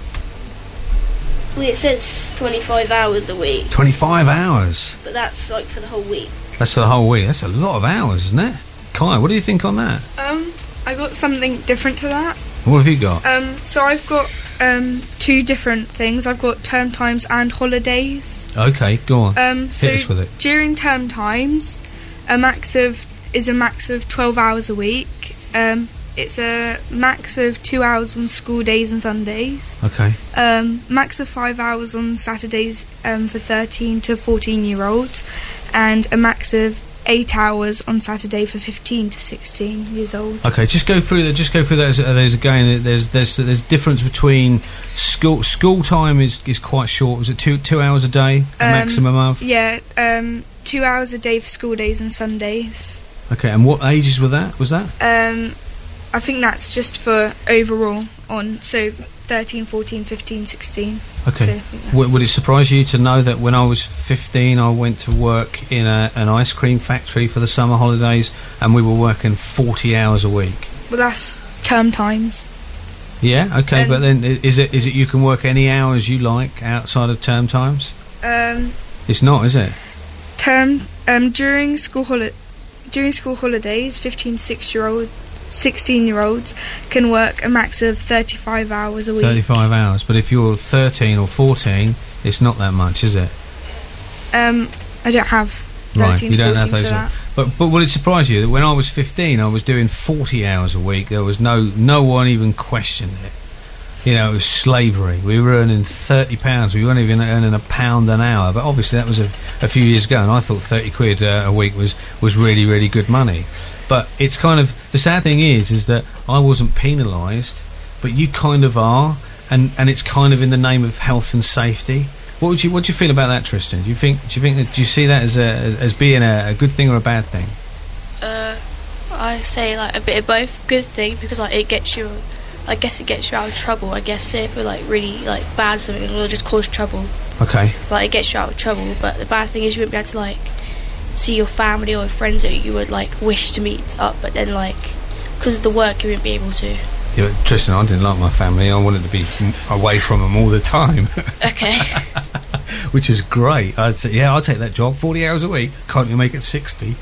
Well, it says twenty-five hours a week, twenty-five hours. but that's like for the whole week. That's for the whole week. That's a lot of hours, isn't it? Kai, what do you think on that? Um, I got something different to that. What have you got? Um, so I've got um two different things. I've got term times and holidays. Okay, go on. Um, so Hit us with it. during term times, a max of is a max of twelve hours a week. Um, it's a max of two hours on school days and Sundays. Okay. Um, max of five hours on Saturdays um, for thirteen to fourteen year olds, and a max of eight hours on Saturday for fifteen to sixteen years old. Okay, just go through that. Just go through those. Uh, those again. There's there's there's difference between school school time is, is quite short. Was it two two hours a day, a Um, maximum of? Yeah, um, two hours a day for school days and Sundays. Okay, and what ages were that? Was that? Um, I think that's just for overall on so thirteen, fourteen, fifteen, sixteen. Okay. So I think that's- W- would it surprise you to know that when I was fifteen, I went to work in a, an ice cream factory for the summer holidays, and we were working forty hours a week? Well, that's term times. Yeah. Okay, Um, but then i- is it is it you can work any hours you like outside of term times? Um, It's not, is it? term um during school holi- during school holidays, fifteen, six year old, sixteen year olds can work a max of thirty-five hours a week. thirty-five hours. But if you're thirteen or fourteen, it's not that much, is it? Um, I don't have Right, thirteen, you don't have fourteen those. for that. But but would it surprise you that when I was fifteen, I was doing forty hours a week? There was no no one even questioned it. you know, it was slavery. We were earning thirty pounds. We weren't even earning a pound an hour. But obviously that was a, a few years ago, and I thought thirty quid uh, a week was, was really, really good money. But it's kind of, the sad thing is, is that I wasn't penalised, but you kind of are, and, and it's kind of in the name of health and safety. What would you, what do you feel about that, Tristan? Do you think, do you think that, do you see that as a, as, as being a, a good thing or a bad thing? Uh, I say like a bit of both. Good thing because like it gets you, I guess it gets you out of trouble. I guess if we're like really like bad something, it'll just cause trouble. Okay. Like it gets you out of trouble. But the bad thing is you won't be able to like see your family or friends that you would like wish to meet up, but then like because of the work you won't be able to. Yeah, but Tristan, I didn't like my family. I wanted to be away from them all the time. Okay. Which is great. I'd say, yeah, I'll take that job. forty hours a week. Can't you make it sixty?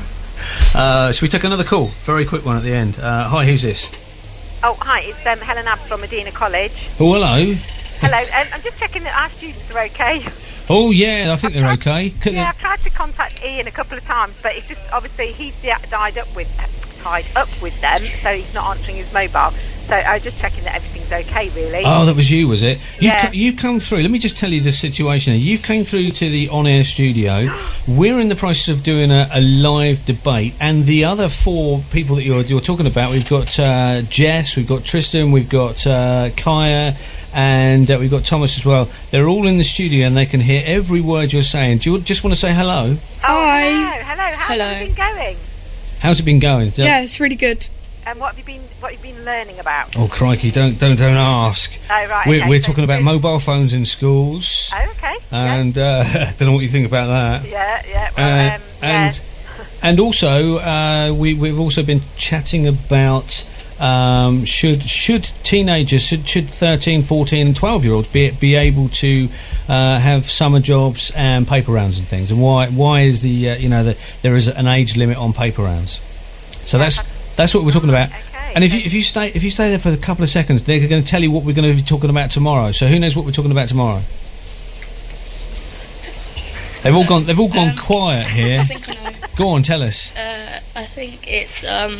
uh, should we take another call? Very quick one at the end. Uh, hi, who's this? Oh, hi, it's um, Helen Abbs from Medina College. Oh, hello. Hello, um, I'm just checking that our students are okay. Oh, yeah, I think they're okay. Couldn't Yeah, I've tried to contact Ian a couple of times, but it's just, obviously, he's tied up with tied up with them, so he's not answering his mobile. So I was just checking that everything's okay, really. Oh, that was you, was it? You've, Yeah. co- you've come through. Let me just tell you the situation here. You've come through to the on-air studio. We're in the process of doing a, a live debate, and the other four people that you're, you're talking about, we've got uh, Jess, we've got Tristan, we've got uh, Kaya, and uh, we've got Thomas as well. They're all in the studio, and they can hear every word you're saying. Do you just want to say hello? Hi. Oh, hello, hello. How's Hello. it been going? How's it been going? Yeah, it's really good. And what have you been what have you been learning about? Oh, crikey, don't don't don't ask. Oh, right. We're, okay, we're so talking about good. mobile phones in schools. Oh, okay. And uh, don't know what you think about that. Yeah, yeah. Well, Uh, um, and yeah. and also uh, we we've also been chatting about um, should should teenagers should, should thirteen, fourteen and twelve year olds be be able to uh, have summer jobs and paper rounds and things, and why why is the uh, you know the, there is an age limit on paper rounds. So that's that's what we're talking about. Okay. And if you if you stay if you stay there for a couple of seconds, they're going to tell you what we're going to be talking about tomorrow. So who knows what we're talking about tomorrow? They've all gone. They've all gone Um, quiet here. I think I know. Go on, tell us. Uh, I think it's um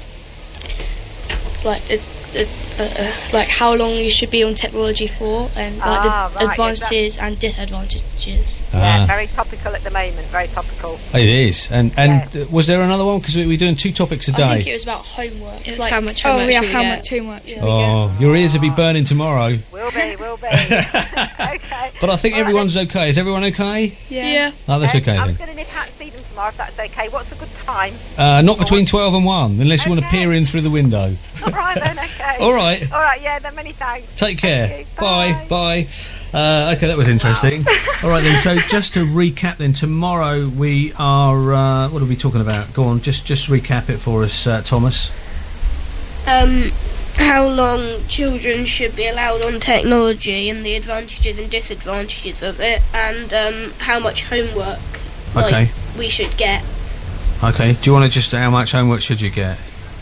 like the, the, uh, uh, like how long you should be on technology for, and like Ah, the right, yeah, advantages and disadvantages. Yeah, Ah. very topical at the moment. Very topical. It is. And and uh, was there another one? Because we, we're doing two topics a I think day. it was about homework. It was like, how much Oh, homework yeah, should we how get? much homework should we Oh, your ears will be burning tomorrow. Will be, will be. Okay. But I think All right, everyone's okay. Is everyone okay? get? Yeah. Oh, that's Um, okay I'm then. going to nip out and see them tomorrow if that's okay. What's a good time? Uh, not between twelve and one, unless you want to Okay. peer in through the window. All right then, okay. All right. All right, yeah, then many thanks. Take care. Thank you. Bye. Bye. Uh, okay, that was interesting. All right then. So just to recap, then tomorrow we are. Uh, what are we talking about? Go on. Just just recap it for us, uh, Thomas. Um, how long children should be allowed on technology and the advantages and disadvantages of it, and um, how much homework like, Okay. we should get. Okay. Do you want to just? How much homework should you get?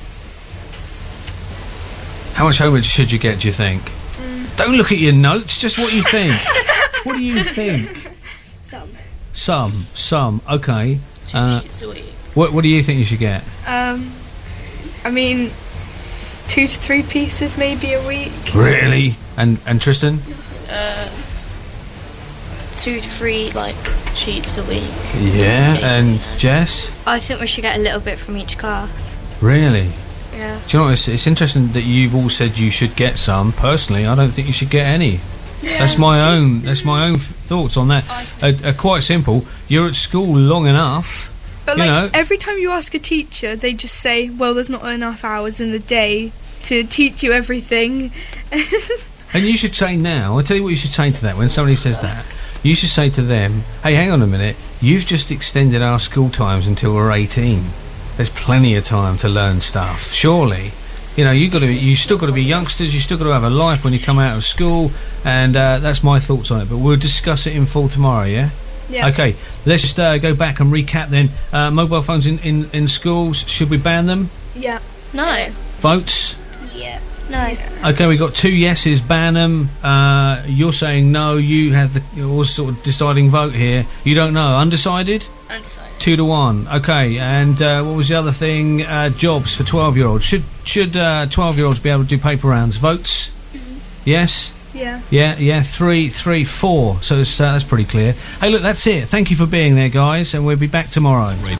How much homework should you get? Do you think? Mm. Don't look at your notes. Just what you think. What do you think? Some. Some. Some. Okay. Two Uh, sheets a week. what What do you think you should get? Um, I mean, two to three pieces maybe a week. Really? And and Tristan? Uh, two to three like sheets a week. Yeah. And Jess? I think we should get a little bit from each class. Really? Yeah. Do you know what? It's, it's interesting that you've all said you should get some. Personally, I don't think you should get any. That's my own. That's my own f- thoughts on that. Uh, uh, quite simple. You're at school long enough. But you like know. every time you ask a teacher, they just say, "Well, there's not enough hours in the day to teach you everything." And you should say now. I'll tell you what you should say to that. When somebody says that, you should say to them, "Hey, hang on a minute. You've just extended our school times until we're eighteen. There's plenty of time to learn stuff. Surely, you know, you got to. You still got to be youngsters. You still got to have a life when you come out of school." And uh, that's my thoughts on it. But we'll discuss it in full tomorrow. Yeah. Yeah. Okay. Let's just uh, go back and recap then. Uh, mobile phones in, in, in schools. Should we ban them? Yeah. No. Votes. Yeah. No. Okay, we got two yeses, ban them. Uh, you're saying no. You have the you're sort of deciding vote here. You don't know. Undecided. Undecided. Two to one. Okay, and uh, what was the other thing? Uh, jobs for twelve-year-olds. Should should uh, twelve-year-olds be able to do paper rounds? Votes. Yes? Yeah. Yeah, yeah, three, three, four. So it's, uh, that's pretty clear. Hey, look, that's it. Thank you for being there, guys, and we'll be back tomorrow.